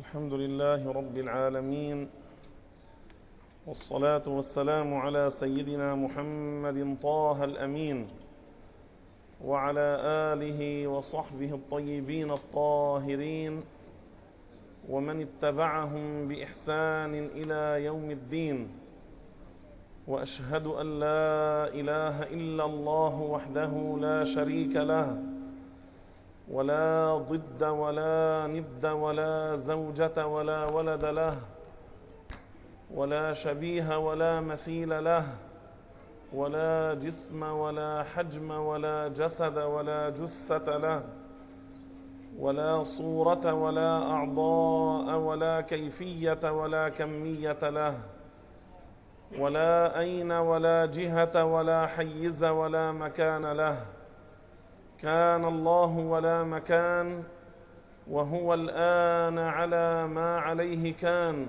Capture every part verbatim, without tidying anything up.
الحمد لله رب العالمين، والصلاة والسلام على سيدنا محمد طه الأمين وعلى آله وصحبه الطيبين الطاهرين ومن اتبعهم بإحسان إلى يوم الدين. وأشهد أن لا إله إلا الله وحده لا شريك له، ولا ضد ولا ند ولا زوجة ولا ولد له، ولا شبيه ولا مثيل له، ولا جسم ولا حجم ولا جسد ولا جثة له، ولا صورة ولا أعضاء ولا كيفية ولا كمية له، ولا أين ولا جهة ولا حيز ولا مكان له. كان الله ولا مكان، وهو الآن على ما عليه كان.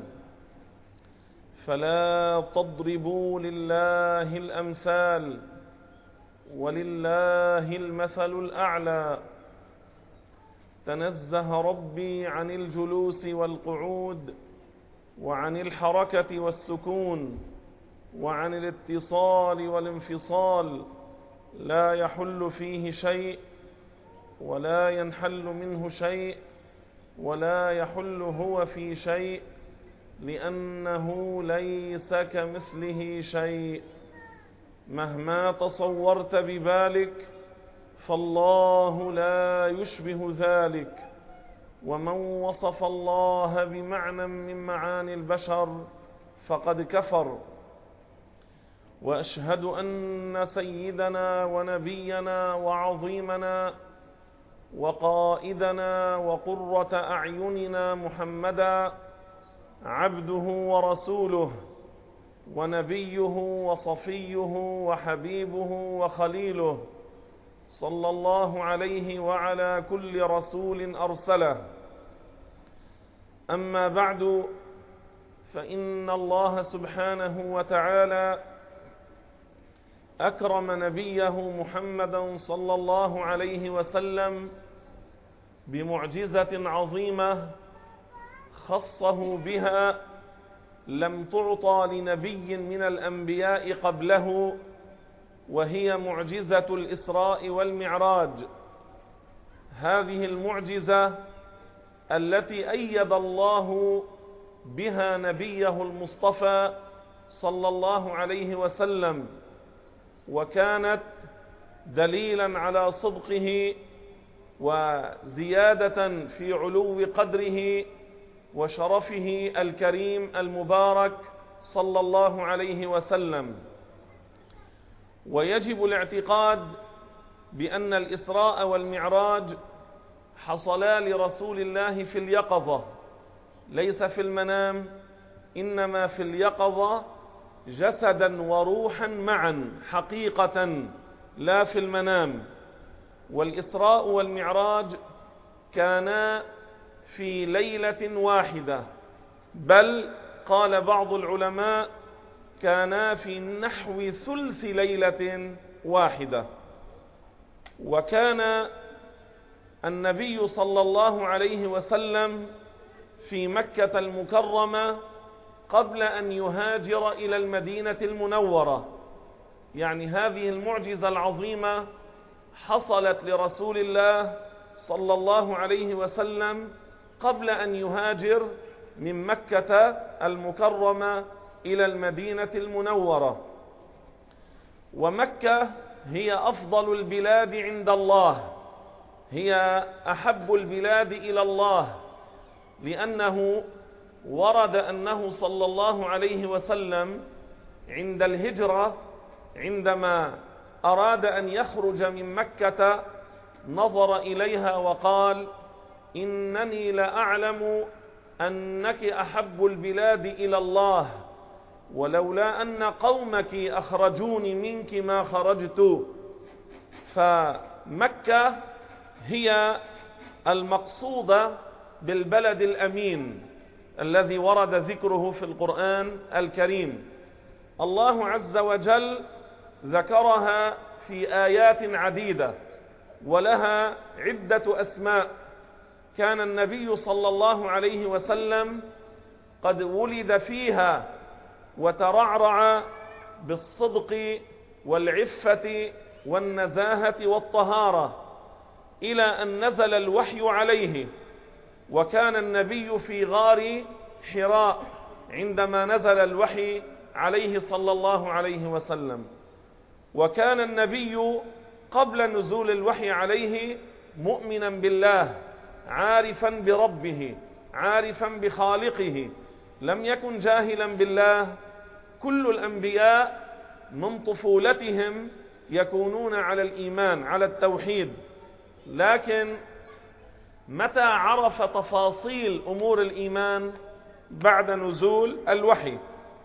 فلا تضربوا لله الأمثال، ولله المثل الأعلى. تنزه ربي عن الجلوس والقعود، وعن الحركة والسكون، وعن الاتصال والانفصال. لا يحل فيه شيء ولا ينحل منه شيء، ولا يحل هو في شيء، لأنه ليس كمثله شيء. مهما تصورت ببالك فالله لا يشبه ذلك. ومن وصف الله بمعنى من معاني البشر فقد كفر. وأشهد أن سيدنا ونبينا وعظيمنا وقائدنا وقرة أعيننا محمدا عبده ورسوله، ونبيه وصفيه وحبيبه وخليله، صلى الله عليه وعلى كل رسول أرسله. أما بعد، فإن الله سبحانه وتعالى أكرم نبيه محمدا صلى الله عليه وسلم بمعجزة عظيمة خصه بها لم تعطى لنبي من الأنبياء قبله، وهي معجزة الإسراء والمعراج. هذه المعجزة التي أيد الله بها نبيه المصطفى صلى الله عليه وسلم، وكانت دليلا على صدقه وزيادة في علو قدره وشرفه الكريم المبارك صلى الله عليه وسلم. ويجب الاعتقاد بأن الإسراء والمعراج حصلا لرسول الله في اليقظة، ليس في المنام، إنما في اليقظة جسدا وروحا معا حقيقة، لا في المنام. والإسراء والمعراج كانا في ليلة واحدة، بل قال بعض العلماء كانا في نحو ثلث ليلة واحدة. وكان النبي صلى الله عليه وسلم في مكة المكرمة قبل أن يهاجر إلى المدينة المنورة. يعني هذه المعجزة العظيمة حصلت لرسول الله صلى الله عليه وسلم قبل أن يهاجر من مكة المكرمة إلى المدينة المنورة. ومكة هي أفضل البلاد عند الله، هي أحب البلاد إلى الله، لأنه ورد أنه صلى الله عليه وسلم عند الهجرة عندما أراد أن يخرج من مكة نظر إليها وقال: إنني لأعلم أنك أحب البلاد إلى الله، ولولا أن قومك أخرجوني منك ما خرجت. فمكة هي المقصودة بالبلد الأمين الذي ورد ذكره في القرآن الكريم. الله عز وجل ذكرها في آيات عديدة ولها عدة أسماء، كان النبي صلى الله عليه وسلم قد ولد فيها وترعرع بالصدق والعفة والنزاهة والطهارة إلى أن نزل الوحي عليه. وكان النبي في غار حراء عندما نزل الوحي عليه صلى الله عليه وسلم. وكان النبي قبل نزول الوحي عليه مؤمنا بالله، عارفا بربه، عارفا بخالقه، لم يكن جاهلا بالله. كل الأنبياء من طفولتهم يكونون على الإيمان، على التوحيد، لكن متى عرف تفاصيل أمور الإيمان؟ بعد نزول الوحي.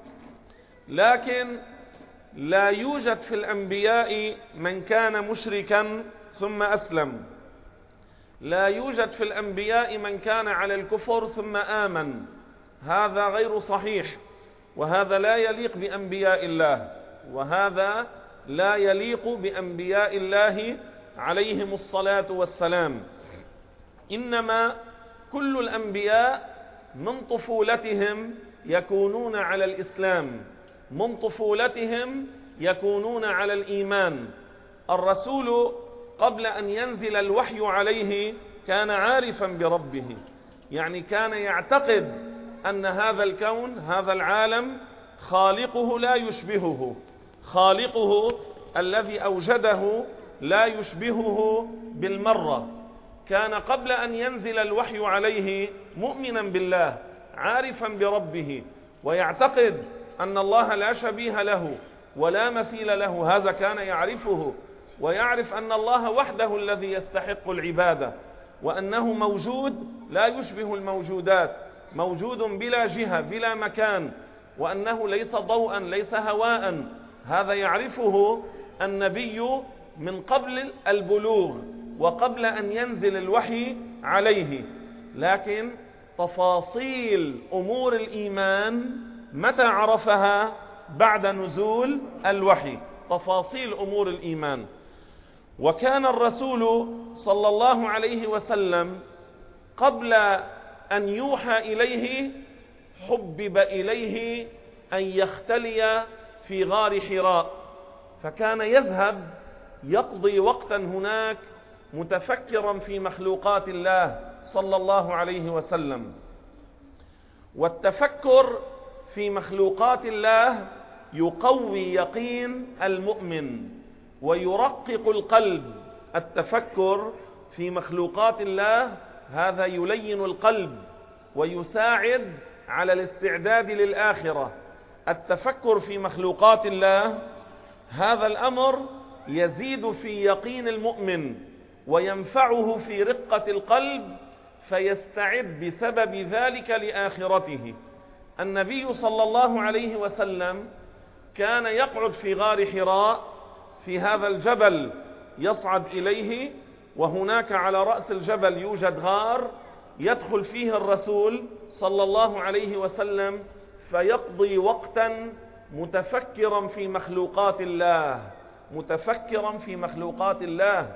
لكن لا يوجد في الأنبياء من كان مشركا ثم أسلم، لا يوجد في الأنبياء من كان على الكفر ثم آمن، هذا غير صحيح، وهذا لا يليق بأنبياء الله، وهذا لا يليق بأنبياء الله عليهم الصلاة والسلام. إنما كل الأنبياء من طفولتهم يكونون على الإسلام، من طفولتهم يكونون على الإيمان. الرسول قبل أن ينزل الوحي عليه كان عارفا بربه، يعني كان يعتقد أن هذا الكون، هذا العالم، خالقه لا يشبهه، خالقه الذي أوجده لا يشبهه بالمرة. كان قبل أن ينزل الوحي عليه مؤمنا بالله، عارفا بربه، ويعتقد أن الله لا شبيه له ولا مثيل له، هذا كان يعرفه، ويعرف أن الله وحده الذي يستحق العبادة، وأنه موجود لا يشبه الموجودات، موجود بلا جهة بلا مكان، وأنه ليس ضوءا ليس هواء. هذا يعرفه النبي من قبل البلوغ وقبل أن ينزل الوحي عليه. لكن تفاصيل أمور الإيمان متى عرفها؟ بعد نزول الوحي، تفاصيل أمور الإيمان. وكان الرسول صلى الله عليه وسلم قبل أن يوحى إليه حبب إليه أن يختلي في غار حراء، فكان يذهب يقضي وقتا هناك متفكرا في مخلوقات الله صلى الله عليه وسلم. والتفكر في مخلوقات الله يقوي يقين المؤمن ويرقق القلب. التفكر في مخلوقات الله هذا يلين القلب ويساعد على الاستعداد للآخرة. التفكر في مخلوقات الله هذا الأمر يزيد في يقين المؤمن وينفعه في رقة القلب، فيستعد بسبب ذلك لآخرته. النبي صلى الله عليه وسلم كان يقعد في غار حراء، في هذا الجبل يصعد إليه، وهناك على رأس الجبل يوجد غار يدخل فيه الرسول صلى الله عليه وسلم، فيقضي وقتا متفكرا في مخلوقات الله، متفكرا في مخلوقات الله.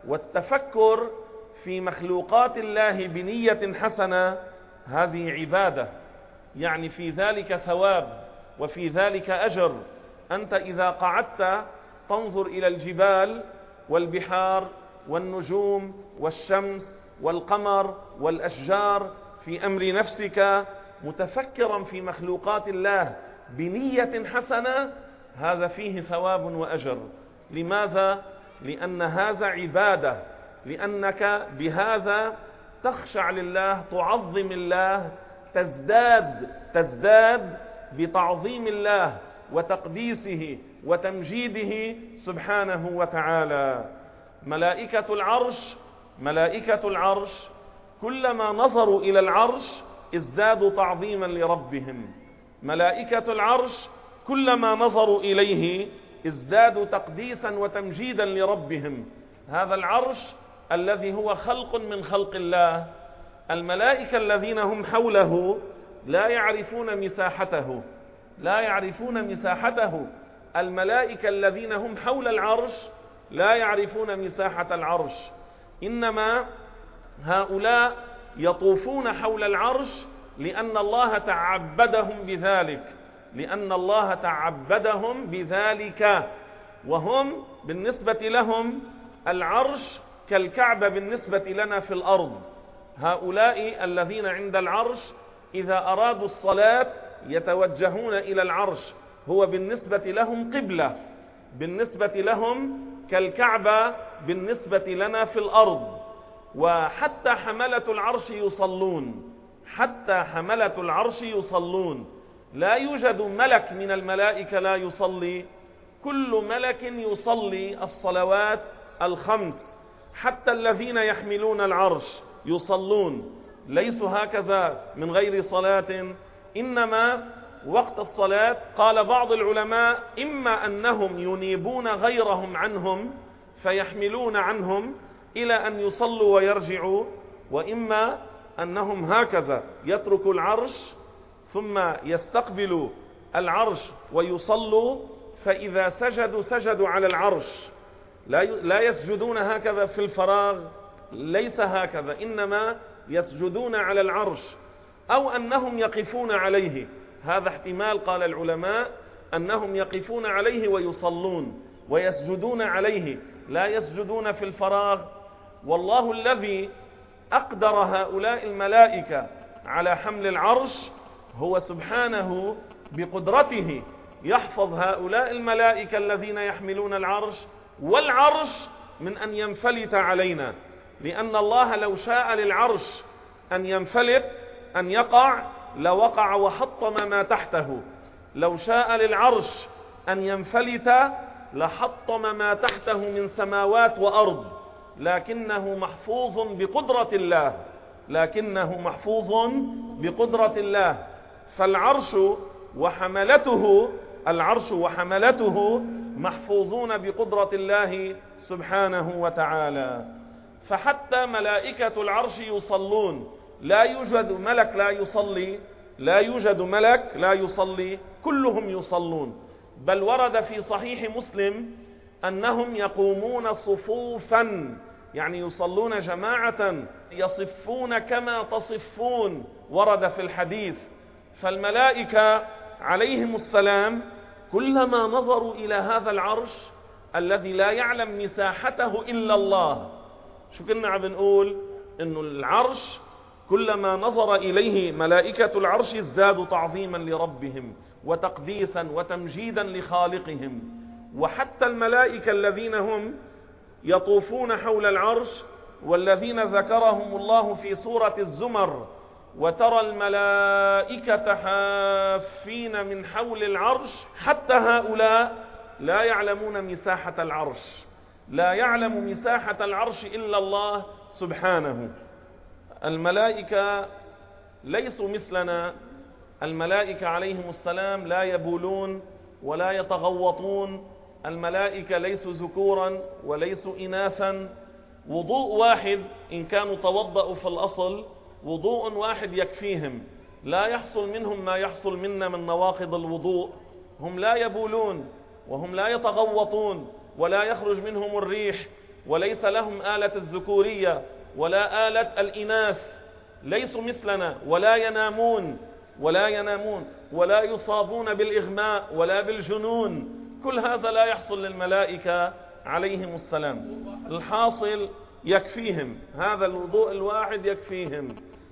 والتفكر في مخلوقات الله بنية حسنة هذه عبادة، يعني في ذلك ثواب وفي ذلك أجر. أنت إذا قعدت تنظر إلى الجبال والبحار والنجوم والشمس والقمر والأشجار في أمر نفسك متفكرا في مخلوقات الله بنية حسنة، هذا فيه ثواب وأجر. لماذا؟ لأن هذا عبادة، لأنك بهذا تخشع لله، تعظم الله، تزداد تزداد بتعظيم الله وتقديسه وتمجيده سبحانه وتعالى. ملائكة العرش ملائكة العرش كلما نظروا إلى العرش ازدادوا تعظيما لربهم. ملائكة العرش كلما نظروا إليه ازدادوا تقديسا وتمجيدا لربهم. هذا العرش الذي هو خلق من خلق الله، الملائكة الذين هم حوله لا يعرفون مساحته، لا يعرفون مساحته. الملائكة الذين هم حول العرش لا يعرفون مساحة العرش، إنما هؤلاء يطوفون حول العرش لأن الله تعبدهم بذلك، لأن الله تعبدهم بذلك، وهم بالنسبة لهم العرش كالكعبة بالنسبة لنا في الأرض. هؤلاء الذين عند العرش إذا أرادوا الصلاة يتوجهون إلى العرش، هو بالنسبة لهم قبلة، بالنسبة لهم كالكعبة بالنسبة لنا في الأرض. وحتى حملة العرش يصلون، حتى حملة العرش يصلون، لا يوجد ملك من الملائكة لا يصلي، كل ملك يصلي الصلوات الخمس، حتى الذين يحملون العرش يصلون، ليسوا هكذا من غير صلاة، إنما وقت الصلاة قال بعض العلماء إما أنهم ينيبون غيرهم عنهم فيحملون عنهم إلى أن يصلوا ويرجعوا، وإما أنهم هكذا يتركوا العرش ثم يستقبلوا العرش ويصلوا، فإذا سجدوا سجدوا على العرش، لا يسجدون هكذا في الفراغ، ليس هكذا، إنما يسجدون على العرش، أو أنهم يقفون عليه، هذا احتمال قال العلماء أنهم يقفون عليه ويصلون ويسجدون عليه، لا يسجدون في الفراغ. والله الذي أقدر هؤلاء الملائكة على حمل العرش هو سبحانه بقدرته يحفظ هؤلاء الملائكة الذين يحملون العرش والعرش من أن ينفلت علينا، لأن الله لو شاء للعرش أن ينفلت أن يقع لوقع وحطم ما تحته، لو شاء للعرش أن ينفلت لحطم ما تحته من سماوات وأرض، لكنه محفوظ بقدرة الله، لكنه محفوظ بقدرة الله. فالعرش وحملته، العرش وحملته محفوظون بقدرة الله سبحانه وتعالى. فحتى ملائكة العرش يصلون، لا يوجد ملك لا يصلي، لا يوجد ملك لا يصلي، كلهم يصلون. بل ورد في صحيح مسلم أنهم يقومون صفوفا، يعني يصلون جماعة، يصفون كما تصفون، ورد في الحديث. فالملائكة عليهم السلام كلما نظروا إلى هذا العرش الذي لا يعلم مساحته إلا الله، شو كنا عم بنقول؟ إنه العرش كلما نظر إليه ملائكة العرش ازدادوا تعظيما لربهم وتقديسا وتمجيدا لخالقهم. وحتى الملائكة الذين هم يطوفون حول العرش والذين ذكرهم الله في سورة الزمر، وترى الملائكة حافين من حول العرش، حتى هؤلاء لا يعلمون مساحة العرش، لا يعلم مساحة العرش إلا الله سبحانه. الملائكة ليسوا مثلنا، الملائكة عليهم السلام لا يبولون ولا يتغوطون، الملائكة ليسوا ذكورا وليسوا إناثا، وضوء واحد إن كانوا توضأوا في الأصل وضوء واحد يكفيهم، لا يحصل منهم ما يحصل منا من نواقض الوضوء. هم لا يبولون وهم لا يتغوطون ولا يخرج منهم الريح، وليس لهم آلة الذكورية ولا آلة الإناث، ليسوا مثلنا، ولا ينامون ولا ينامون ولا يصابون بالإغماء ولا بالجنون، كل هذا لا يحصل للملائكة عليهم السلام. الحاصل يكفيهم هذا الوضوء الواحد يكفيهم.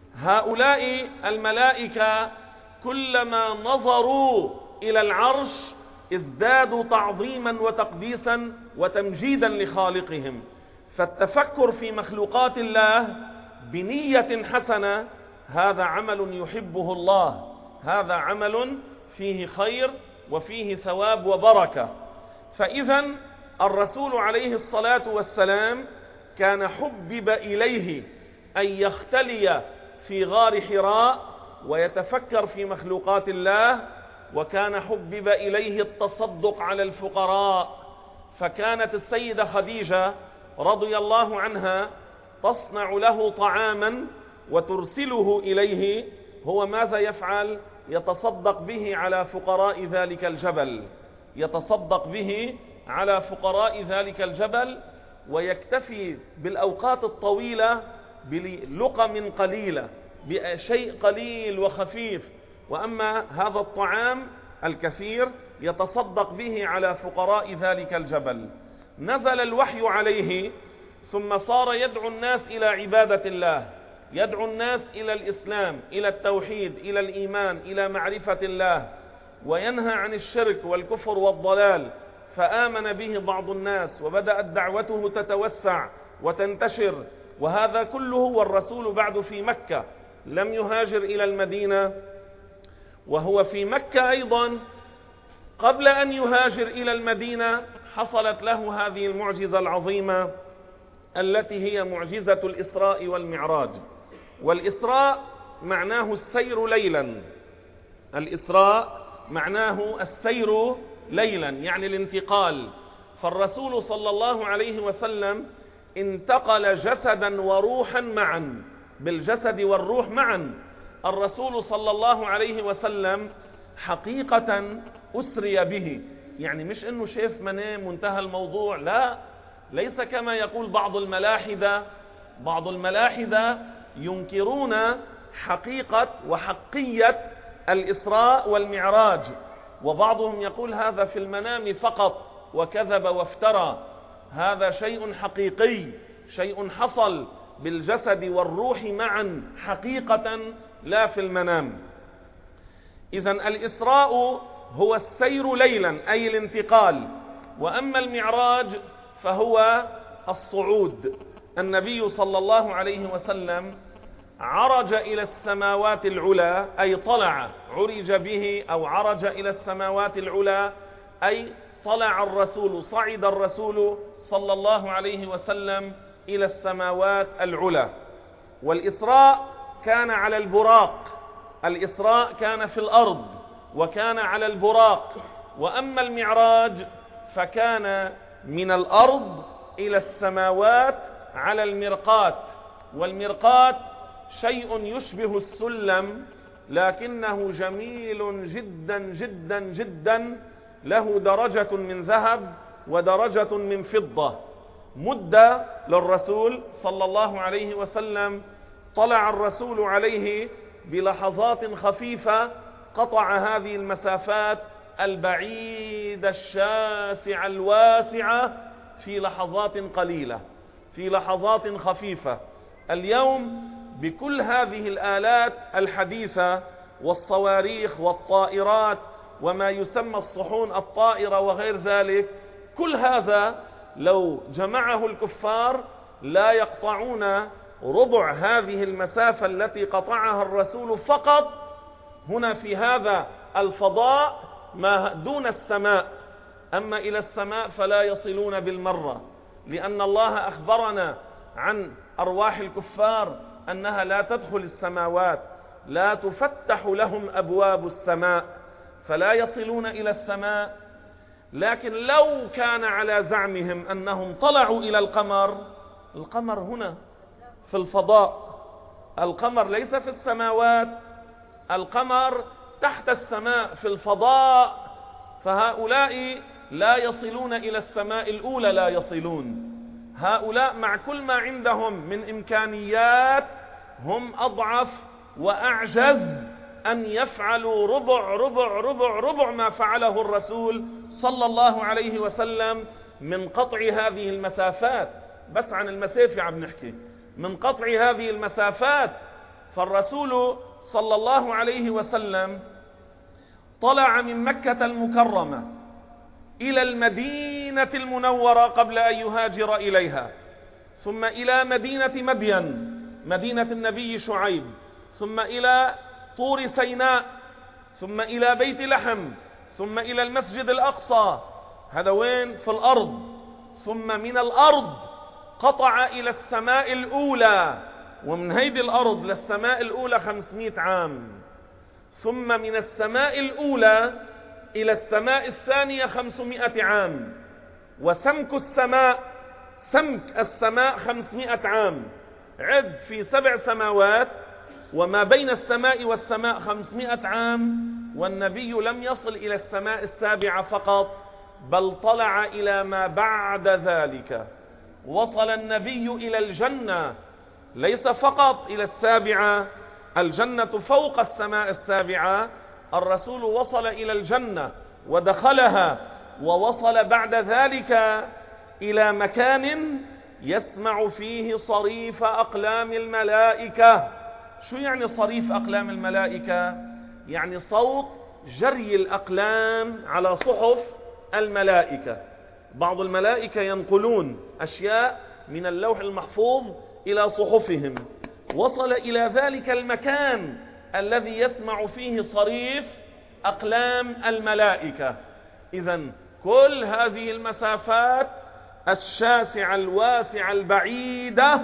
هؤلاء الملائكة كلما نظروا إلى العرش ازدادوا تعظيما وتقديسا وتمجيدا لخالقهم. فالتفكر في مخلوقات الله بنية حسنة هذا عمل يحبه الله، هذا عمل فيه خير وفيه ثواب وبركة. فإذا الرسول عليه الصلاة والسلام كان حبب إليه أن يختلي في غار حراء ويتفكر في مخلوقات الله، وكان حبب إليه التصدق على الفقراء. فكانت السيدة خديجة رضي الله عنها تصنع له طعاما وترسله إليه، هو ماذا يفعل؟ يتصدق به على فقراء ذلك الجبل، يتصدق به على فقراء ذلك الجبل، ويكتفي بالأوقات الطويلة بلقم قليلة، بشيء قليل وخفيف، وأما هذا الطعام الكثير يتصدق به على فقراء ذلك الجبل. نزل الوحي عليه ثم صار يدعو الناس إلى عبادة الله، يدعو الناس إلى الإسلام، إلى التوحيد، إلى الإيمان، إلى معرفة الله، وينهى عن الشرك والكفر والضلال. فآمن به بعض الناس وبدأت دعوته تتوسع وتنتشر، وهذا كله والرسول بعد في مكة، لم يهاجر إلى المدينة، وهو في مكة أيضا قبل أن يهاجر إلى المدينة حصلت له هذه المعجزة العظيمة التي هي معجزة الإسراء والمعراج. والإسراء معناه السير ليلا، الإسراء معناه السير ليلا يعني الانتقال. فالرسول صلى الله عليه وسلم انتقل جسدا وروحا معا، بالجسد والروح معا. الرسول صلى الله عليه وسلم حقيقة أسري به، يعني مش انه شاف منام وانتهى الموضوع، لا، ليس كما يقول بعض الملاحدة. بعض الملاحدة ينكرون حقيقة وحقية الإسراء والمعراج، وبعضهم يقول هذا في المنام فقط وكذب وافترى. هذا شيء حقيقي، شيء حصل بالجسد والروح معا حقيقة لا في المنام. إذن الإسراء هو السير ليلا أي الانتقال، وأما المعراج فهو الصعود. النبي صلى الله عليه وسلم عرج إلى السماوات العلى أي طلع، عرج به أو عرج إلى السماوات العلى أي طلع الرسول، صعد الرسول صلى الله عليه وسلم إلى السماوات العلى. والإسراء كان على البراق، الإسراء كان في الأرض وكان على البراق. وأما المعراج فكان من الأرض إلى السماوات على المرقات. والمرقات شيء يشبه السلم لكنه جميل جدا جدا جدا، له درجة من ذهب ودرجة من فضة. مد للرسول صلى الله عليه وسلم، طلع الرسول عليه بلحظات خفيفة قطع هذه المسافات البعيدة الشاسعة الواسعة في لحظات قليلة، في لحظات خفيفة. اليوم بكل هذه الآلات الحديثة والصواريخ والطائرات وما يسمى الصحون الطائرة وغير ذلك، كل هذا لو جمعه الكفار لا يقطعون ربع هذه المسافة التي قطعها الرسول فقط هنا في هذا الفضاء ما دون السماء. أما إلى السماء فلا يصلون بالمرة، لأن الله أخبرنا عن أرواح الكفار أنها لا تدخل السماوات، لا تفتح لهم أبواب السماء، فلا يصلون إلى السماء. لكن لو كان على زعمهم أنهم طلعوا إلى القمر، القمر هنا في الفضاء، القمر ليس في السماوات، القمر تحت السماء في الفضاء. فهؤلاء لا يصلون إلى السماء الأولى، لا يصلون. هؤلاء مع كل ما عندهم من إمكانيات هم أضعف وأعجز أن يفعلوا ربع ربع ربع ربع ما فعله الرسول صلى الله عليه وسلم من قطع هذه المسافات. بس عن المسافة عم نحكي، من قطع هذه المسافات. فالرسول صلى الله عليه وسلم طلع من مكة المكرمة إلى المدينة المنورة قبل أن يهاجر إليها، ثم إلى مدينة مدين مدينة النبي شعيب، ثم إلى طور سيناء، ثم إلى بيت لحم، ثم إلى المسجد الأقصى. هذا وين؟ في الأرض. ثم من الأرض قطع إلى السماء الأولى، ومن هيدي الأرض للسماء الأولى خمسمائة عام. ثم من السماء الأولى إلى السماء الثانية خمسمائة عام. وسمك السماء سمك السماء خمسمائة عام. عد في سبع سماوات وما بين السماء والسماء خمسمائة عام، والنبي لم يصل إلى السماء السابعة فقط، بل طلع إلى ما بعد ذلك. وصل النبي إلى الجنة ليس فقط إلى السابعة، الجنة فوق السماء السابعة. الرسول وصل إلى الجنة ودخلها، ووصل بعد ذلك إلى مكان يسمع فيه صريف أقلام الملائكة. شو يعني صريف أقلام الملائكة؟ يعني صوت جري الأقلام على صحف الملائكة. بعض الملائكة ينقلون أشياء من اللوح المحفوظ إلى صحفهم. وصل إلى ذلك المكان الذي يسمع فيه صريف أقلام الملائكة. إذن كل هذه المسافات الشاسعة الواسعة البعيدة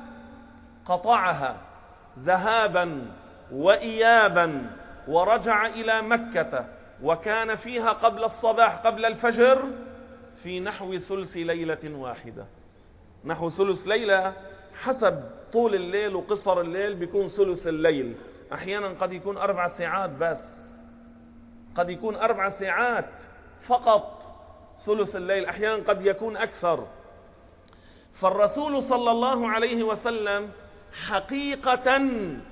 قطعها ذهابا وإيابا، ورجع إلى مكة، وكان فيها قبل الصباح قبل الفجر في نحو ثلث ليلة واحدة. نحو ثلث ليلة حسب طول الليل وقصر الليل بيكون ثلث الليل. أحيانا قد يكون أربع ساعات بس، قد يكون أربع ساعات فقط ثلث الليل، أحيانا قد يكون أكثر. فالرسول صلى الله عليه وسلم حقيقة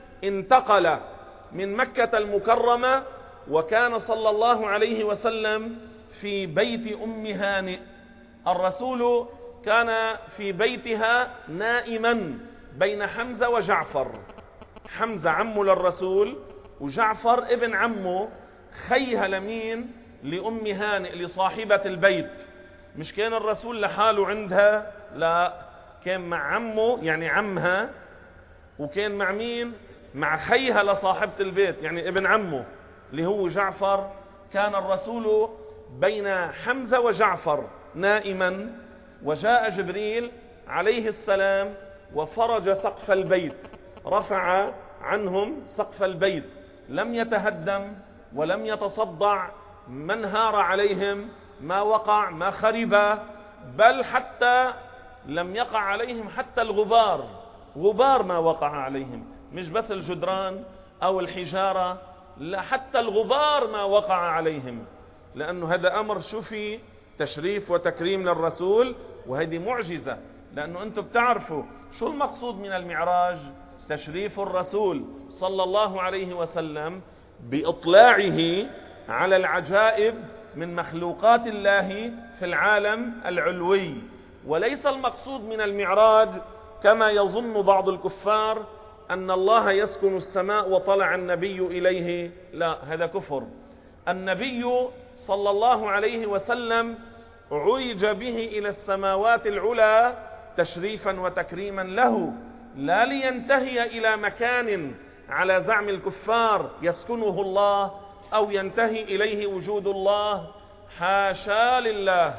انتقل من مكة المكرمة، وكان صلى الله عليه وسلم في بيت أم هانئ. الرسول كان في بيتها نائما بين حمزة وجعفر. حمزة عمه للرسول، وجعفر ابن عمه، خيها لمين؟ لأم هانئ، لصاحبة البيت. مش كان الرسول لحاله عندها، لا، كان مع عمه يعني عمها، وكان مع مين؟ مع خيها لصاحبة البيت يعني ابن عمه اللي هو جعفر. كان الرسول بين حمزة وجعفر نائما، وجاء جبريل عليه السلام وفرج سقف البيت، رفع عنهم سقف البيت، لم يتهدم ولم يتصدع، ما انهار عليهم، ما وقع، ما خرب، بل حتى لم يقع عليهم حتى الغبار، غبار ما وقع عليهم، مش بس الجدران أو الحجارة، لا، حتى الغبار ما وقع عليهم. لأنه هذا أمر شو فيه تشريف وتكريم للرسول، وهذه معجزة. لأنه أنتم بتعرفوا شو المقصود من المعراج؟ تشريف الرسول صلى الله عليه وسلم بإطلاعه على العجائب من مخلوقات الله في العالم العلوي. وليس المقصود من المعراج كما يظن بعض الكفار أن الله يسكن السماء وطلع النبي إليه، لا، هذا كفر. النبي صلى الله عليه وسلم عرج به إلى السماوات العلى تشريفا وتكريما له، لا لينتهي إلى مكان على زعم الكفار يسكنه الله أو ينتهي إليه وجود الله. حاشا لله،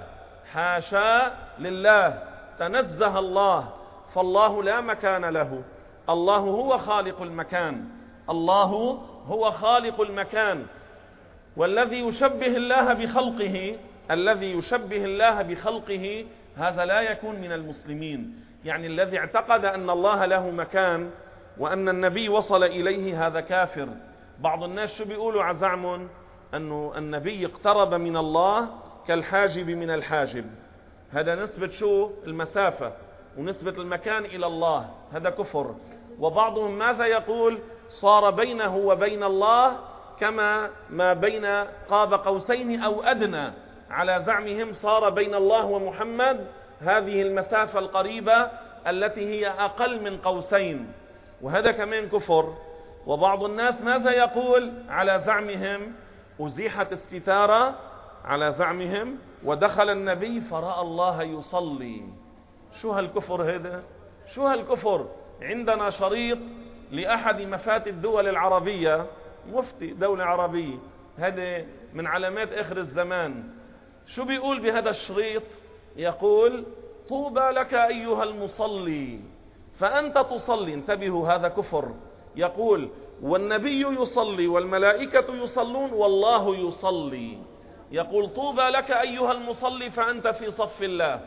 حاشا لله، تنزه الله، فالله لا مكان له. الله هو خالق المكان، الله هو خالق المكان. والذي يشبه الله بخلقه، الذي يشبه الله بخلقه هذا لا يكون من المسلمين. يعني الذي اعتقد أن الله له مكان وأن النبي وصل إليه هذا كافر. بعض الناس شو بيقولوا عزعم أنه النبي اقترب من الله كالحاجب من الحاجب. هذا نسبة شو؟ المسافة ونسبة المكان إلى الله، هذا كفر. وبعضهم ماذا يقول؟ صار بينه وبين الله كما ما بين قاب قوسين أو أدنى. على زعمهم صار بين الله ومحمد هذه المسافة القريبة التي هي أقل من قوسين، وهذا كمان كفر. وبعض الناس ماذا يقول؟ على زعمهم أزيحت الستارة على زعمهم ودخل النبي فرأى الله يصلي. شو هالكفر هذا؟ شو هالكفر؟ عندنا شريط لأحد مفاتي الدول العربية، مفتي دولة عربية، هذا من علامات آخر الزمان. شو بيقول بهذا الشريط؟ يقول طوبى لك أيها المصلي فأنت تصلي. انتبهوا، هذا كفر. يقول والنبي يصلي والملائكة يصلون والله يصلي. يقول طوبى لك أيها المصلي فأنت في صف الله.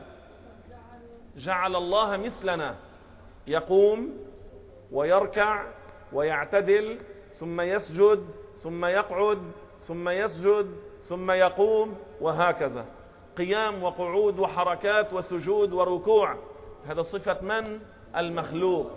جعل الله مثلنا، يقوم ويركع ويعتدل ثم يسجد ثم يقعد ثم يسجد ثم يقوم، وهكذا قيام وقعود وحركات وسجود وركوع. هذا صفة من؟ المخلوق.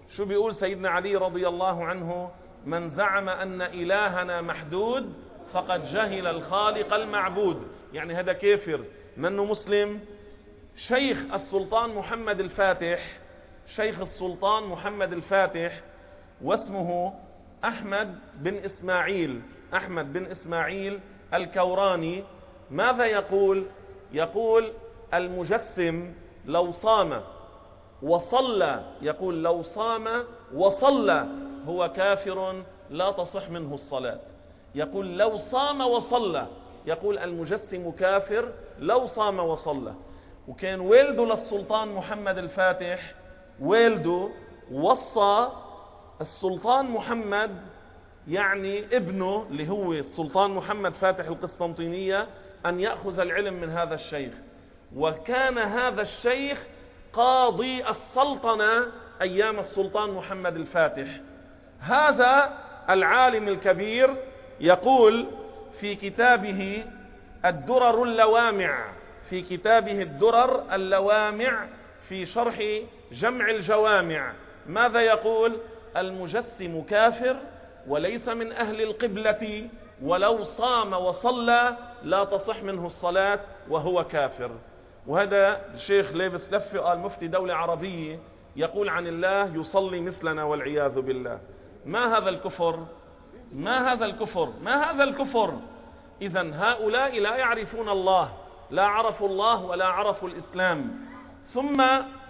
شو بيقول سيدنا علي رضي الله عنه؟ من زعم أن إلهنا محدود فقد جهل الخالق المعبود. يعني هذا كافر منه مسلم. شيخ السلطان محمد الفاتح، شيخ السلطان محمد الفاتح واسمه أحمد بن إسماعيل، أحمد بن إسماعيل الكوراني، ماذا يقول؟ يقول المجسم لو صام وصلى، يقول لو صام وصلى هو كافر لا تصح منه الصلاة. يقول لو صام وصلى، يقول المجسم كافر لو صام وصلى. وكان والده للسلطان محمد الفاتح، والده وصى السلطان محمد، يعني ابنه اللي هو السلطان محمد فاتح القسطنطينية، أن يأخذ العلم من هذا الشيخ. وكان هذا الشيخ قاضي السلطنة أيام السلطان محمد الفاتح. هذا العالم الكبير يقول في كتابه الدرر اللوامع، في كتابه الدرر اللوامع في شرح جمع الجوامع، ماذا يقول؟ المجسم كافر وليس من أهل القبلة، ولو صام وصلى لا تصح منه الصلاة وهو كافر. وهذا الشيخ لابس لفة قال مفتي دولة عربية يقول عن الله يصلي مثلنا والعياذ بالله. ما هذا الكفر؟ ما هذا الكفر؟ ما هذا الكفر؟ إذن هؤلاء لا يعرفون الله، لا عرفوا الله ولا عرفوا الإسلام. ثم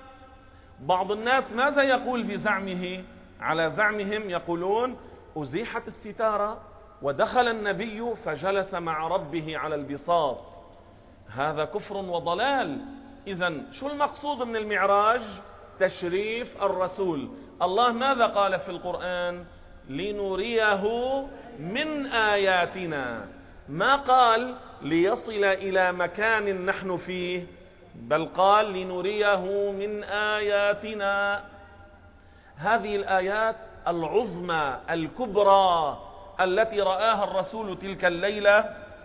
بعض الناس ماذا يقول بزعمه؟ على زعمهم يقولون أزيحت الستارة ودخل النبي فجلس مع ربه على البساط. هذا كفر وضلال. إذن شو المقصود من المعراج؟ تشريف الرسول. الله ماذا قال في القرآن؟ لنريه من آياتنا. ما قال ليصل إلى مكان نحن فيه، بل قال لنريه من آياتنا. هذه الآيات العظمى الكبرى التي رآها الرسول تلك الليلة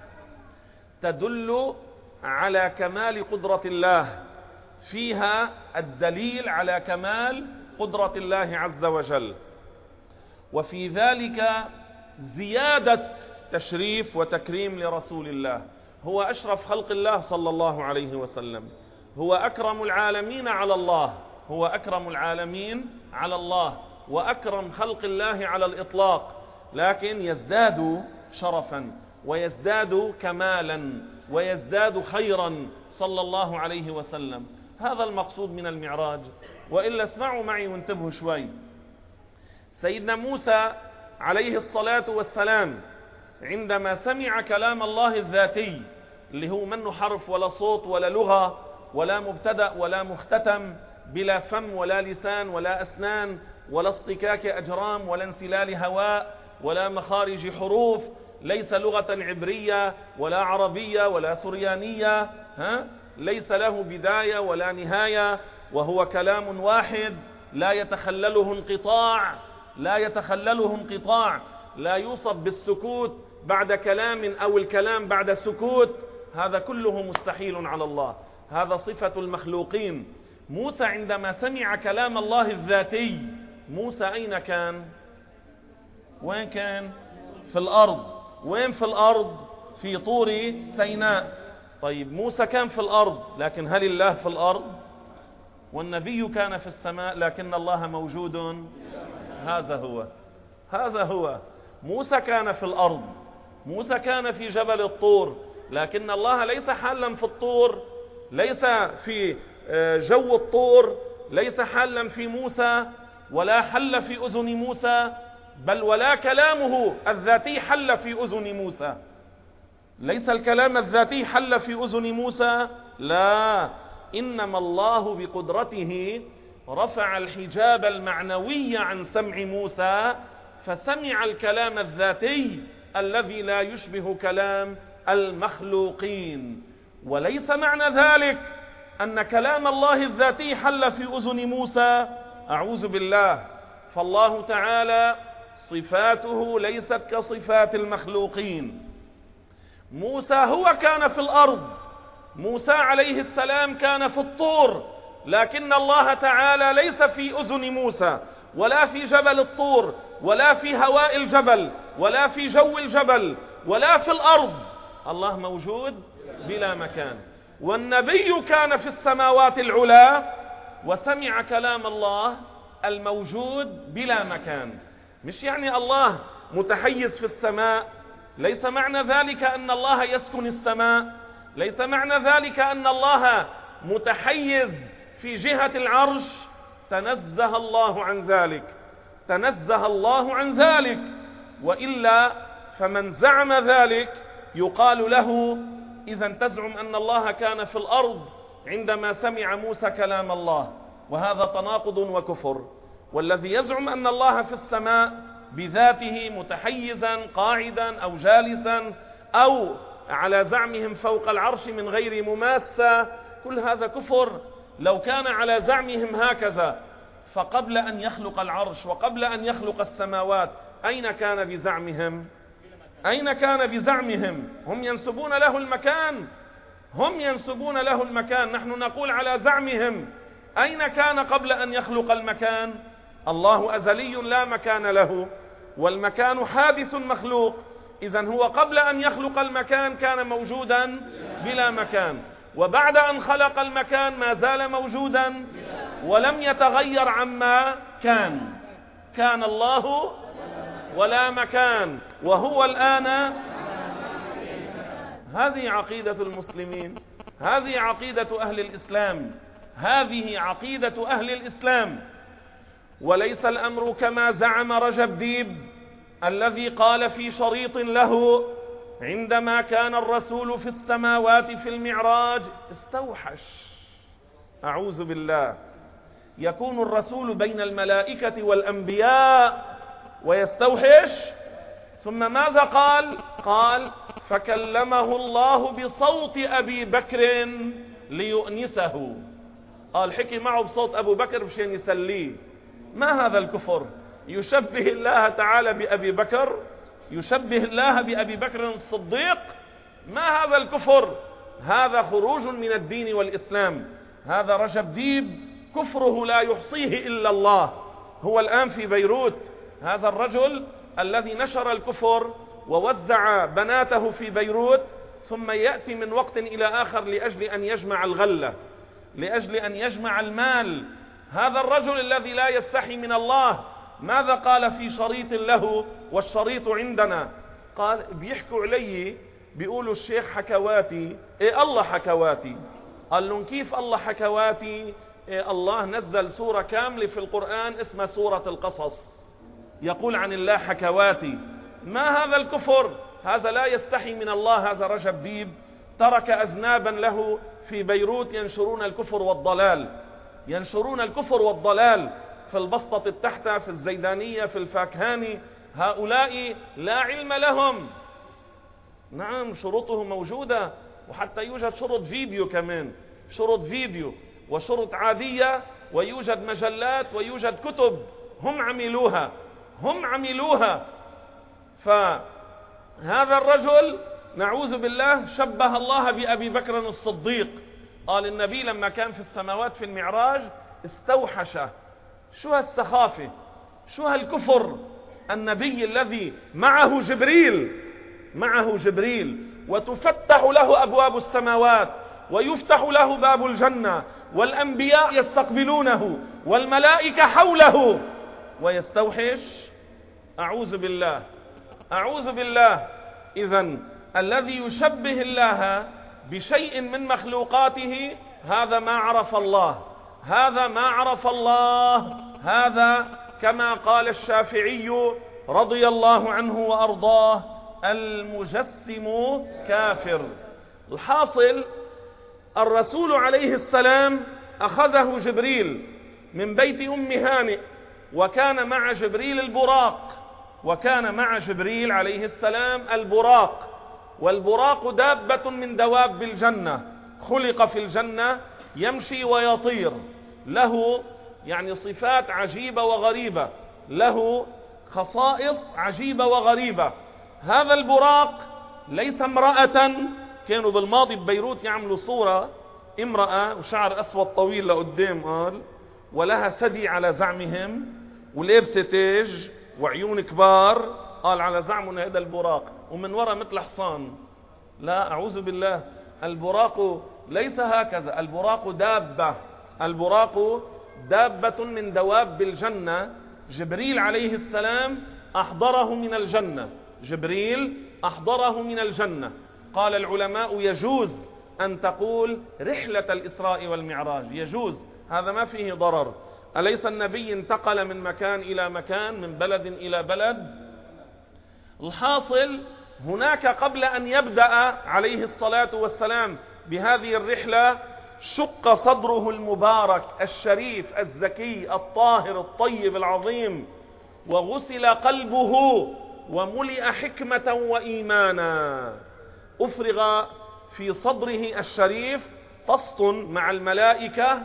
تدل على كمال قدرة الله، فيها الدليل على كمال قدرة الله عز وجل، وفي ذلك زيادة تشريف وتكريم لرسول الله. هو أشرف خلق الله صلى الله عليه وسلم، هو أكرم العالمين على الله، هو أكرم العالمين على الله وأكرم خلق الله على الإطلاق، لكن يزداد شرفا ويزداد كمالا ويزداد خيرا صلى الله عليه وسلم. هذا المقصود من المعراج. وإلا اسمعوا معي وانتبهوا شوي. سيدنا موسى عليه الصلاة والسلام عندما سمع كلام الله الذاتي اللي هو منه حرف ولا صوت ولا لغة ولا مبتدأ ولا مختتم، بلا فم ولا لسان ولا أسنان ولا اصطكاك أجرام ولا انسلال هواء ولا مخارج حروف، ليس لغة عبرية ولا عربية ولا سريانية، ها؟ ليس له بداية ولا نهاية، وهو كلام واحد لا يتخلله انقطاع، لا يتخلله انقطاع، لا يوصف بالسكوت بعد كلام أو الكلام بعد سكوت. هذا كله مستحيل على الله، هذا صفة المخلوقين. موسى عندما سمع كلام الله الذاتي، موسى أين كان؟ وين كان؟ في الأرض. وين في الأرض؟ في طور سيناء. طيب موسى كان في الأرض، لكن هل الله في الأرض؟ والنبي كان في السماء لكن الله موجود. هذا هو، هذا هو. موسى كان في الأرض، موسى كان في جبل الطور، لكن الله ليس حالا في الطور، ليس في جو الطور، ليس حالا في موسى ولا حل في أذن موسى، بل ولا كلامه الذاتي حل في أذن موسى. ليس الكلام الذاتي حل في أذن موسى، لا، إنما الله بقدرته رفع الحجاب المعنوي عن سمع موسى فسمع الكلام الذاتي الذي لا يشبه كلام المخلوقين. وليس معنى ذلك أن كلام الله الذاتي حل في أذن موسى، أعوذ بالله. فالله تعالى صفاته ليست كصفات المخلوقين. موسى هو كان في الأرض، موسى عليه السلام كان في الطور، لكن الله تعالى ليس في أذن موسى ولا في جبل الطور، ولا في هواء الجبل، ولا في جو الجبل، ولا في الأرض. الله موجود بلا مكان. والنبي كان في السماوات العلى وسمع كلام الله الموجود بلا مكان. مش يعني الله متحيز في السماء، ليس معنى ذلك أن الله يسكن السماء، ليس معنى ذلك أن الله متحيز في جهة العرش. تنزه الله عن ذلك، تنزه الله عن ذلك. وإلا فمن زعم ذلك يقال له: إذا تزعم أن الله كان في الأرض عندما سمع موسى كلام الله، وهذا تناقض وكفر. والذي يزعم أن الله في السماء بذاته متحيزا قاعدا أو جالسا أو على زعمهم فوق العرش من غير مماسة، كل هذا كفر. لو كان على زعمهم هكذا فقبل أن يخلق العرش وقبل أن يخلق السماوات أين كان بزعمهم؟ أين كان بزعمهم؟ هم ينسبون له المكان، هم ينسبون له المكان. نحن نقول على زعمهم. أين كان قبل أن يخلق المكان؟ الله أزلي لا مكان له، والمكان حادث مخلوق. إذن هو قبل أن يخلق المكان كان موجودا بلا مكان، وبعد أن خلق المكان ما زال موجودا ولم يتغير عما كان. كان الله ولا مكان، وهو الآن. هذه عقيدة المسلمين، هذه عقيدة أهل الإسلام، هذه عقيدة أهل الإسلام. وليس الأمر كما زعم رجب ديب الذي قال في شريط له عندما كان الرسول في السماوات في المعراج استوحش. أعوذ بالله. يكون الرسول بين الملائكة والأنبياء ويستوحش. ثم ماذا قال؟ قال: فكلمه الله بصوت أبي بكر ليؤنسه. قال حكي معه بصوت أبو بكر مشان يسليه. ما هذا الكفر؟ يشبه الله تعالى بأبي بكر، يشبه الله بأبي بكر الصديق. ما هذا الكفر؟ هذا خروج من الدين والإسلام. هذا رجب ديب كفره لا يحصيه إلا الله. هو الآن في بيروت، هذا الرجل الذي نشر الكفر ووزع بناته في بيروت، ثم يأتي من وقت إلى آخر لأجل أن يجمع الغلة، لأجل أن يجمع المال. هذا الرجل الذي لا يستحي من الله ماذا قال في شريط له، والشريط عندنا؟ قال: بيحكوا علي بيقولوا الشيخ حكواتي. إيه الله حكواتي؟ قال لهم: كيف الله حكواتي؟ إيه الله نزل سورة كاملة في القرآن اسمها سورة القصص يقول عن الله حكواتي. ما هذا الكفر؟ هذا لا يستحي من الله. هذا رجب ديب ترك أذنابا له في بيروت ينشرون الكفر والضلال، ينشرون الكفر والضلال في البسطة التحتة، في الزيدانية، في الفاكهاني. هؤلاء لا علم لهم. نعم شروطه موجودة، وحتى يوجد شرط فيديو كمان، شرط فيديو وشرط عادية، ويوجد مجلات ويوجد كتب هم عملوها، هم عملوها. فهذا الرجل نعوذ بالله شبه الله بأبي بكر الصديق. قال النبي لما كان في السماوات في المعراج استوحش. شو هالسخافة؟ شو هالكفر؟ النبي الذي معه جبريل، معه جبريل وتفتح له أبواب السماوات ويفتح له باب الجنة، والأنبياء يستقبلونه والملائكة حوله، ويستوحش. أعوذ بالله، أعوذ بالله. إذن الذي يشبه الله بشيء من مخلوقاته هذا ما عرف الله، هذا ما عرف الله. هذا كما قال الشافعي رضي الله عنه وأرضاه: المجسم كافر. الحاصل الرسول عليه السلام أخذه جبريل من بيت أم هانئ، وكان مع جبريل البراق، وكان مع جبريل عليه السلام البراق. والبراق دابة من دواب الجنة، خلق في الجنة يمشي ويطير، له يعني صفات عجيبة وغريبة، له خصائص عجيبة وغريبة. هذا البراق ليس امرأة. كانوا بالماضي ببيروت يعملوا صورة امرأة وشعر أسود طويل لقدام قال، ولها ثدي على زعمهم، ولابسه تاج وعيون كبار، قال على زعم هذا البراق، ومن وراء مثل حصان. لا، أعوذ بالله، البراق ليس هكذا. البراق دابة، البراق دابة من دواب الجنة. جبريل عليه السلام أحضره من الجنة، جبريل أحضره من الجنة. قال العلماء يجوز أن تقول رحلة الإسراء والمعراج، يجوز، هذا ما فيه ضرر. أليس النبي انتقل من مكان إلى مكان، من بلد إلى بلد؟ الحاصل هناك قبل أن يبدأ عليه الصلاة والسلام بهذه الرحلة شق صدره المبارك الشريف الزكي الطاهر الطيب العظيم، وغسل قلبه وملئ حكمة وإيمانا. أفرغ في صدره الشريف طست مع الملائكة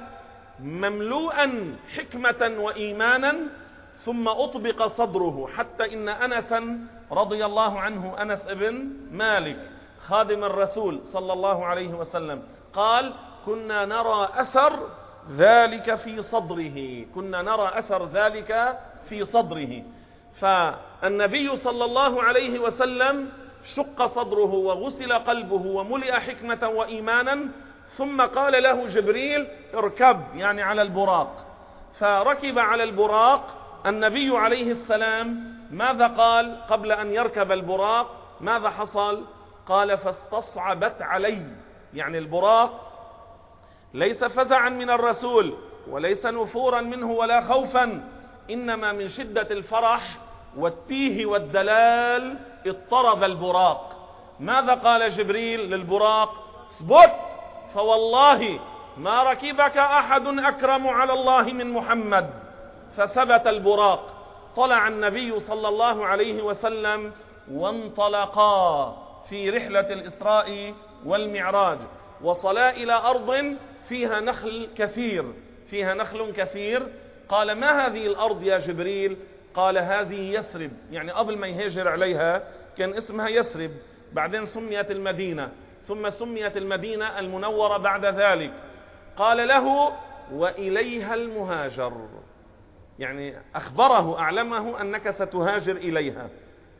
مملوءا حكمة وإيمانا، ثم أطبق صدره، حتى إن أنسا رضي الله عنه، أنس ابن مالك خادم الرسول صلى الله عليه وسلم، قال كنا نرى أثر ذلك في صدره، كنا نرى أثر ذلك في صدره. فالنبي صلى الله عليه وسلم شق صدره وغسل قلبه وملئ حكمة وإيمانا، ثم قال له جبريل اركب، يعني على البراق. فركب على البراق. النبي عليه السلام ماذا قال قبل أن يركب البراق؟ ماذا حصل؟ قال فاستصعبت علي، يعني البراق ليس فزعا من الرسول وليس نفورا منه ولا خوفا، إنما من شدة الفرح والتيه والدلال اضطرب البراق. ماذا قال جبريل للبراق؟ اثبت، فوالله ما ركبك أحد أكرم على الله من محمد. فثبت البراق. طلع النبي صلى الله عليه وسلم وانطلقا في رحلة الإسراء والمعراج، وصلا إلى أرض فيها نخل كثير، فيها نخل كثير. قال ما هذه الأرض يا جبريل؟ قال هذه يثرب، يعني قبل ما يهاجر عليها كان اسمها يثرب، بعدين سميت المدينة، ثم سميت المدينة المنورة بعد ذلك. قال له وإليها المهاجر، يعني أخبره أعلمه أنك ستهاجر إليها.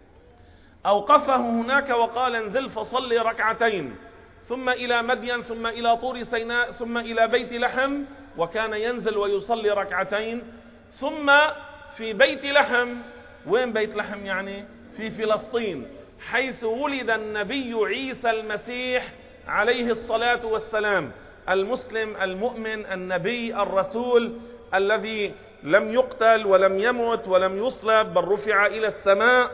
أوقفه هناك وقال انزل فصلي ركعتين، ثم إلى مدين، ثم إلى طور سيناء، ثم إلى بيت لحم، وكان ينزل ويصلي ركعتين. ثم في بيت لحم، وين بيت لحم؟ يعني في فلسطين، حيث ولد النبي عيسى المسيح عليه الصلاة والسلام، المسلم المؤمن النبي الرسول الذي لم يقتل ولم يمت ولم يصلب، بل رفع إلى السماء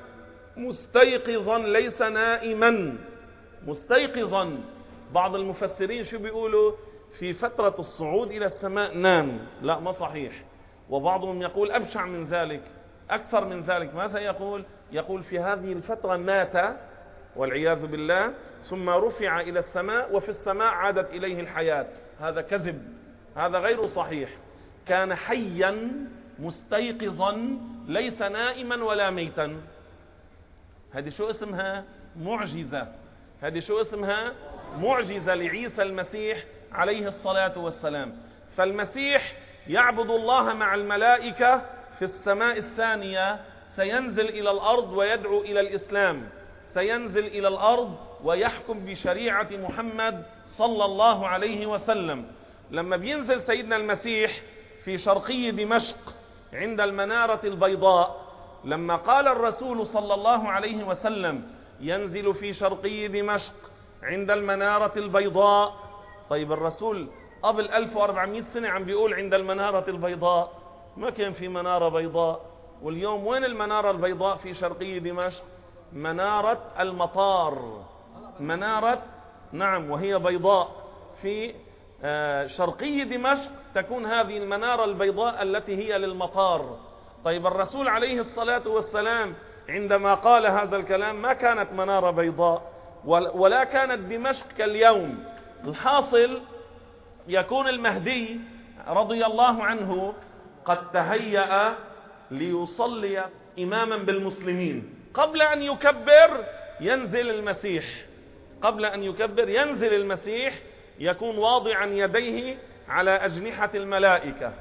مستيقظا ليس نائما، مستيقظا. بعض المفسرين شو بيقولوا؟ في فترة الصعود إلى السماء نام. لا، ما صحيح. وبعضهم يقول أبشع من ذلك، أكثر من ذلك. ماذا يقول؟ يقول في هذه الفترة مات والعياذ بالله، ثم رفع إلى السماء، وفي السماء عادت إليه الحياة. هذا كذب، هذا غير صحيح. كان حيا مستيقظا ليس نائما ولا ميتا. هذه شو اسمها؟ معجزة. هذه شو اسمها؟ معجزة لعيسى المسيح عليه الصلاة والسلام. فالمسيح يعبد الله مع الملائكة في السماء الثانية، سينزل إلى الأرض ويدعو إلى الإسلام، سينزل إلى الأرض ويحكم بشريعة محمد صلى الله عليه وسلم. لما بينزل سيدنا المسيح في شرقي دمشق عند المنارة البيضاء، لما قال الرسول صلى الله عليه وسلم ينزل في شرقي دمشق عند المنارة البيضاء، طيب الرسول قبل ألف وأربعمائة سنة عم بيقول عند المنارة البيضاء، ما كان في منارة بيضاء. واليوم وين المنارة البيضاء في شرقي دمشق؟ منارة المطار، منارة نعم وهي بيضاء في شرقي دمشق تكون هذه المنارة البيضاء التي هي للمطار. طيب الرسول عليه الصلاة والسلام عندما قال هذا الكلام ما كانت منارة بيضاء ولا كانت دمشق كاليوم. الحاصل يكون المهدي رضي الله عنه قد تهيأ ليصلي إماما بالمسلمين. قبل أن يكبر ينزل المسيح، قبل أن يكبر ينزل المسيح، يكون واضعا يديه على أجنحة الملائكة،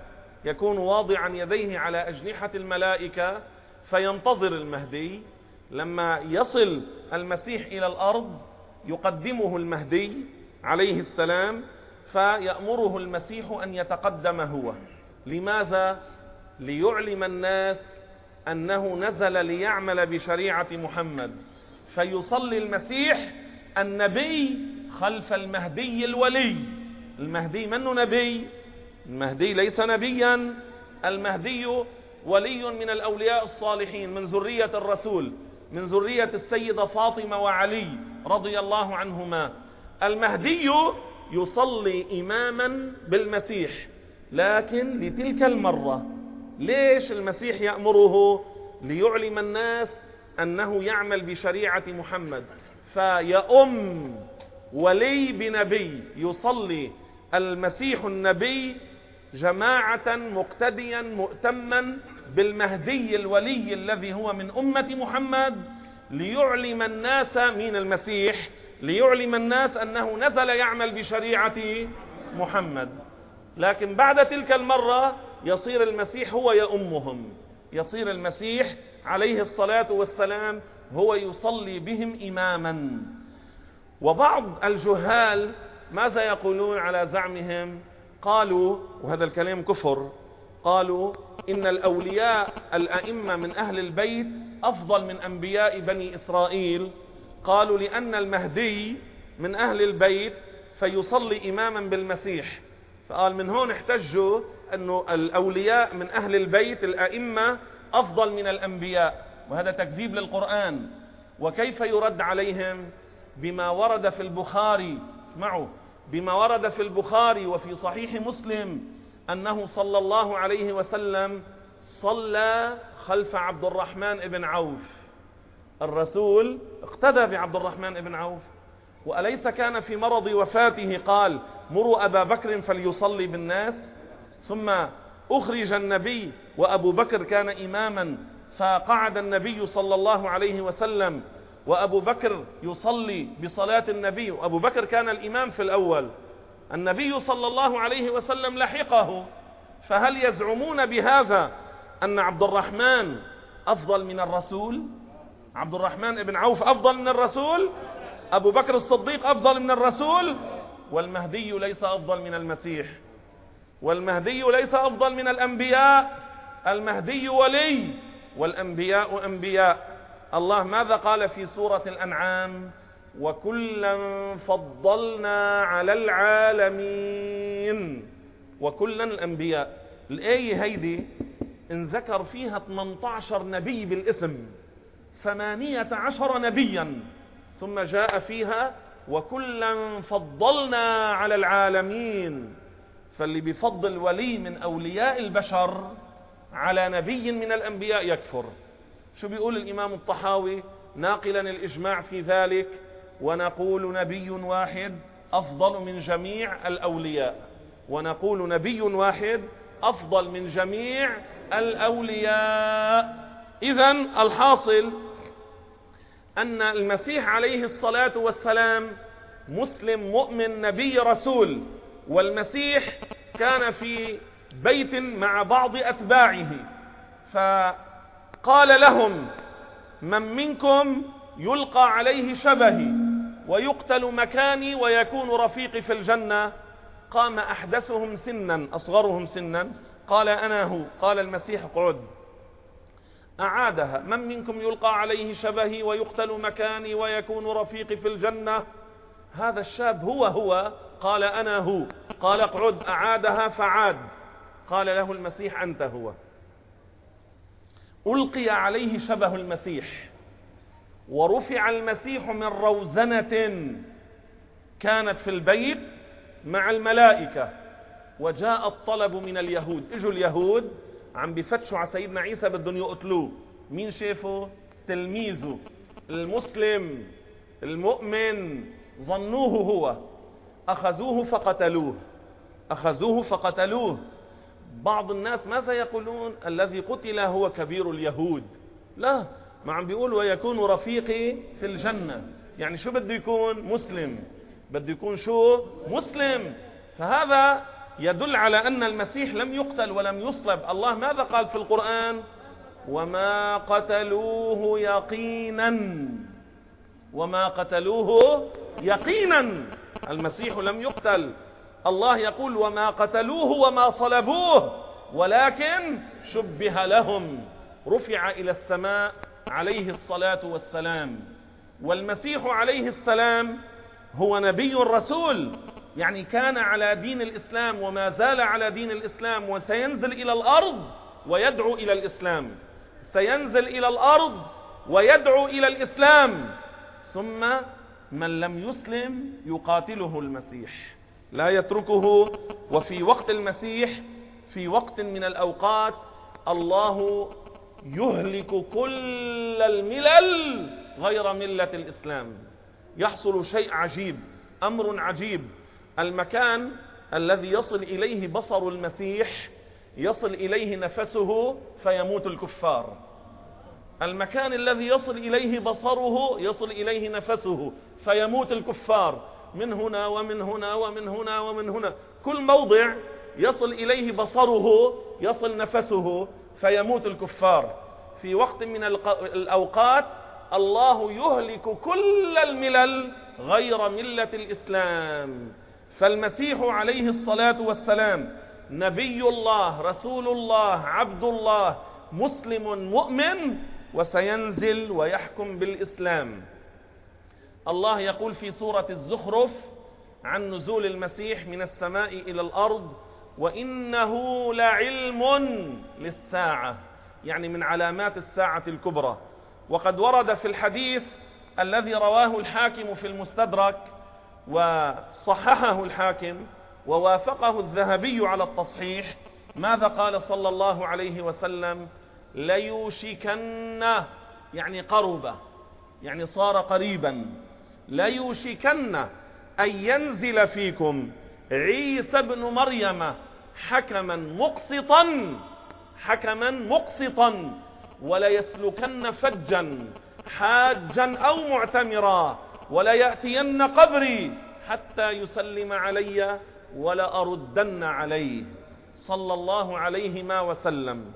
يكون واضعا يديه على أجنحة الملائكة فينتظر المهدي. لما يصل المسيح إلى الأرض يقدمه المهدي عليه السلام فيأمره المسيح أن يتقدم هو. لماذا؟ ليعلم الناس أنه نزل ليعمل بشريعة محمد، فيصلي المسيح النبي خلف المهدي الولي. المهدي منه نبي؟ المهدي ليس نبيا، المهدي ولي من الأولياء الصالحين من ذرية الرسول، من ذرية السيدة فاطمة وعلي رضي الله عنهما. المهدي يصلي إماما بالمسيح، لكن لتلك المرة ليش المسيح يأمره؟ ليعلم الناس أنه يعمل بشريعة محمد، فيأم ولي بنبي يصلي المسيح النبي جماعة مقتديا مؤتما بالمهدي الولي الذي هو من أمة محمد، ليعلم الناس من المسيح، ليعلم الناس أنه نزل يعمل بشريعة محمد. لكن بعد تلك المرة يصير المسيح هو يأمهم، يصير المسيح عليه الصلاة والسلام هو يصلي بهم إماما. وبعض الجهال ماذا يقولون على زعمهم؟ قالوا، وهذا الكلام كفر، قالوا إن الأولياء الأئمة من أهل البيت أفضل من أنبياء بني إسرائيل. قالوا لأن المهدي من أهل البيت فيصلي إماما بالمسيح، فقال من هون احتجوا أنه الأولياء من أهل البيت الأئمة أفضل من الأنبياء، وهذا تكذيب للقرآن. وكيف يرد عليهم؟ بما ورد في البخاري، اسمعوا، بما ورد في البخاري وفي صحيح مسلم أنه صلى الله عليه وسلم صلى خلف عبد الرحمن بن عوف. الرسول اقتدى بعبد الرحمن بن عوف، وأليس كان في مرض وفاته قال مروا أبا بكر فليصلي بالناس؟ ثم أخرج النبي وأبو بكر كان إماما، فقعد النبي صلى الله عليه وسلم وأبو بكر يصلي بصلاة النبي، وأبو بكر كان الإمام في الأول، النبي صلى الله عليه وسلم لحقه. فهل يزعمون بهذا أن عبد الرحمن أفضل من الرسول؟ عبد الرحمن بن عوف أفضل من الرسول؟ أبو بكر الصديق أفضل من الرسول؟ والمهدي ليس أفضل من المسيح، والمهدي ليس أفضل من الأنبياء. المهدي ولي والأنبياء أنبياء. الله ماذا قال في سورة الأنعام؟ وكلا فضلنا على العالمين. وكلا الأنبياء. الآية هيدي انذكر فيها ثمانية عشر نبي بالاسم، ثمانية عشر نبيا، ثم جاء فيها وكلا فضلنا على العالمين. فاللي بيفضل ولي من أولياء البشر على نبي من الأنبياء يكفر. شو بيقول الإمام الطحاوي ناقلا الإجماع في ذلك؟ ونقول نبي واحد أفضل من جميع الأولياء، ونقول نبي واحد أفضل من جميع الأولياء. إذن الحاصل أن المسيح عليه الصلاة والسلام مسلم مؤمن نبي رسول، والمسيح كان في بيت مع بعض أتباعه، فقال لهم من منكم يلقى عليه شبهي ويقتل مكاني ويكون رفيقي في الجنة؟ قام أحدثهم سنا أصغرهم سنا قال أنا هو. قال المسيح اقعد. أعادها من منكم يلقى عليه شبهي ويقتل مكاني ويكون رفيقي في الجنة؟ هذا الشاب هو هو قال أنا هو. قال اقعد. أعادها فعاد. قال له المسيح أنت هو. ألقي عليه شبه المسيح، ورفع المسيح من روزنة كانت في البيت مع الملائكة، وجاء الطلب من اليهود. اجوا اليهود عم بفتشوا على سيدنا عيسى بدهم يقتلوه. مين شافه؟ تلميذه المسلم المؤمن، ظنوه هو، أخذوه فقتلوه، أخذوه فقتلوه. بعض الناس ماذا يقولون؟ الذي قتل هو كبير اليهود. لا، ما عم بيقول ويكون رفيقي في الجنة. يعني شو بده يكون؟ مسلم، بده يكون شو؟ مسلم. فهذا يدل على أن المسيح لم يقتل ولم يصلب. الله ماذا قال في القرآن؟ وما قتلوه يقينا، وما قتلوه يقينا. المسيح لم يقتل. الله يقول وما قتلوه وما صلبوه ولكن شبه لهم، رفع إلى السماء عليه الصلاة والسلام. والمسيح عليه السلام هو نبي رسول، يعني كان على دين الإسلام وما زال على دين الإسلام، وسينزل إلى الأرض ويدعو إلى الإسلام، سينزل إلى الأرض ويدعو إلى الإسلام. ثم من لم يسلم يقاتله المسيح، لا يتركه. وفي وقت المسيح في وقت من الأوقات الله يهلك كل الملل غير ملة الإسلام. يحصل شيء عجيب، أمر عجيب. المكان الذي يصل إليه بصر المسيح يصل إليه نفسه فيموت الكفار. المكان الذي يصل إليه بصره يصل إليه نفسه فيموت الكفار. من هنا ومن هنا ومن هنا ومن هنا، كل موضع يصل إليه بصره يصل نفسه فيموت الكفار. في وقت من الأوقات الله يهلك كل الملل غير ملة الإسلام. فالمسيح عليه الصلاة والسلام نبي الله، رسول الله، عبد الله، مسلم مؤمن، وسينزل ويحكم بالإسلام. الله يقول في سورة الزخرف عن نزول المسيح من السماء إلى الأرض وإنه لعلم للساعة، يعني من علامات الساعة الكبرى. وقد ورد في الحديث الذي رواه الحاكم في المستدرك وصححه الحاكم ووافقه الذهبي على التصحيح، ماذا قال صلى الله عليه وسلم؟ ليوشكن، يعني قرب، يعني صار قريبا، ليوشكن أن ينزل فيكم عيسى ابن مريم حكما مقسطا، حكما مقسطا، وليسلكن فجا حاجا أو معتمرا، وليأتين قبري حتى يسلم علي ولأردن عليه، صلى الله عليه وسلم.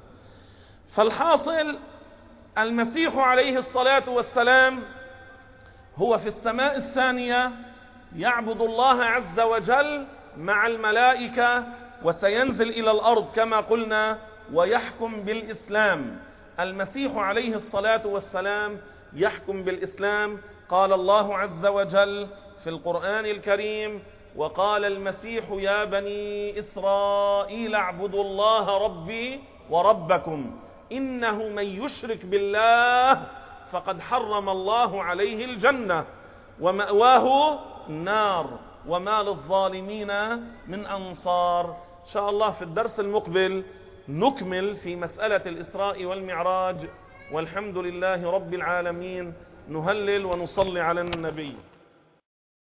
فالحاصل المسيح عليه الصلاة والسلام هو في السماء الثانية يعبد الله عز وجل مع الملائكة، وسينزل إلى الأرض كما قلنا ويحكم بالإسلام. المسيح عليه الصلاة والسلام يحكم بالإسلام. قال الله عز وجل في القرآن الكريم: وقال المسيح يا بني إسرائيل اعبدوا الله ربي وربكم إنه من يشرك بالله فقد حرم الله عليه الجنة ومأواه النار وما للظالمين من أنصار. إن شاء الله في الدرس المقبل نكمل في مسألة الإسراء والمعراج، والحمد لله رب العالمين. نهلل ونصلي على النبي.